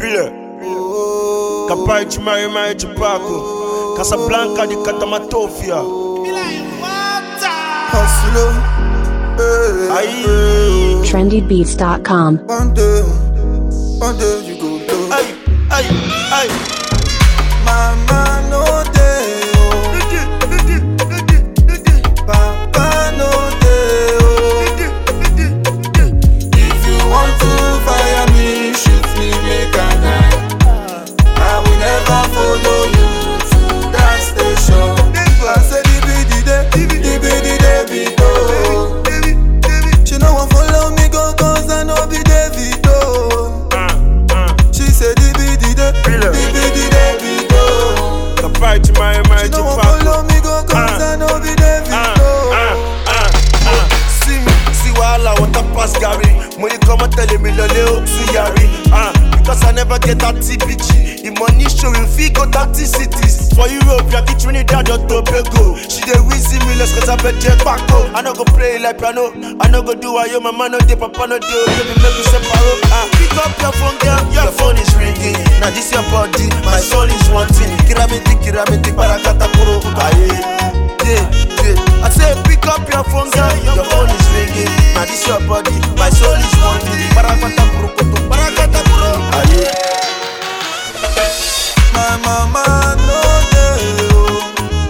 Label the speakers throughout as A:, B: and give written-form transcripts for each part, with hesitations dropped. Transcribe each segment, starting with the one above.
A: Pile. Capai de Marimai de Paco. Casablanca de Catamatofia.
B: Trendybeats.com.
C: One day you go do.
A: Ay.
C: Mama no day, oh. Papa no day, oh. If you want to fire me, shoot me, make a die. I will never follow you to that station. I said the day, she no want follow me go cause I no be Davido. She said the
A: Capai de Marimai de
C: she no want
A: Paco.
C: follow me go cause I no be Davido.
A: See wahala what a pass Gary. Money come and tell me lole Suyari. Because I never get that TBG. The money show you fee go 30 cities. For Europe, you get Trinidad or Tobago. She dey wheezy me, let's cause I bet Jack Paco. I no go play like piano. I no go do yo, my man no dey, papa no do. Baby, make me separate. Pick up your phone, girl, your phone is ringing. Now this your body, my soul is wanting. Kiramiti, barakata kuro. Yeah. I say pick up your phone, girl, your phone is ringing. Now this your body, my soul is wanting. Barakata kuro, barakata kuro.
C: My mama no dey, oh.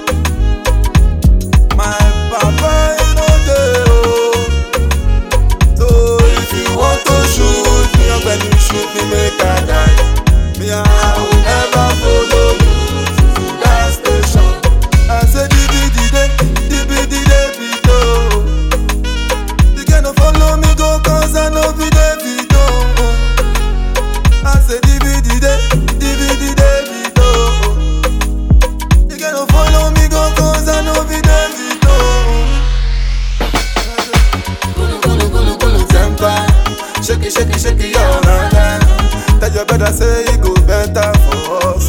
C: My papa no dey, oh. So if you want to shoot me, when you shoot me, make I die. Me I will never follow you to that station. I say Davido. You cannot follow me go cause I no be Davido. I say Davido. You cannot follow me go cause I no be Davido. Gulu temper. Shake it, your hand. Tell your brother say it go better for us.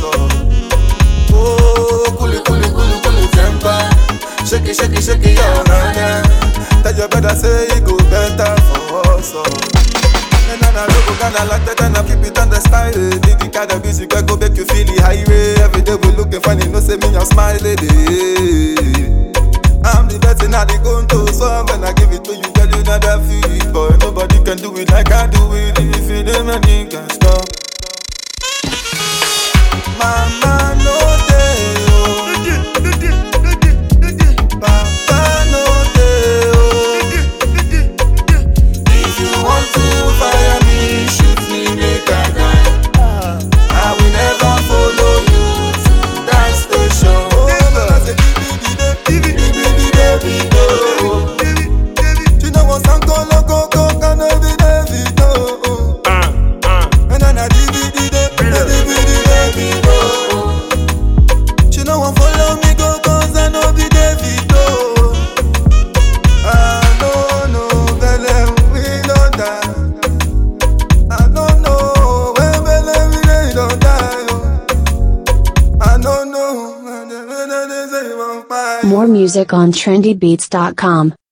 C: Oh, gulu temper. Shake it, your hand. Tell your brother say it go better for us. And I look kinda like that and I keep it on the style. The kind of music I go make you feel the highway. Every day we looking funny, no say me I'm smiling. I'm the best in all the gunto, so when I give it to you, girl, you know that feel it. Boy, nobody can do it like I do it. If you do nothing can stop. Mama no day, oh. Papa no day, oh. If you want to fire me, shoot me, make a die. I will never follow you to that station. She no want some go, can I be Davido? And then I Davido. She no want follow me go cause I no be Davido. I don't know, Belle, we don't die. I don't know, when Belle, we don't die. I don't know,
B: More music on trendybeats.com.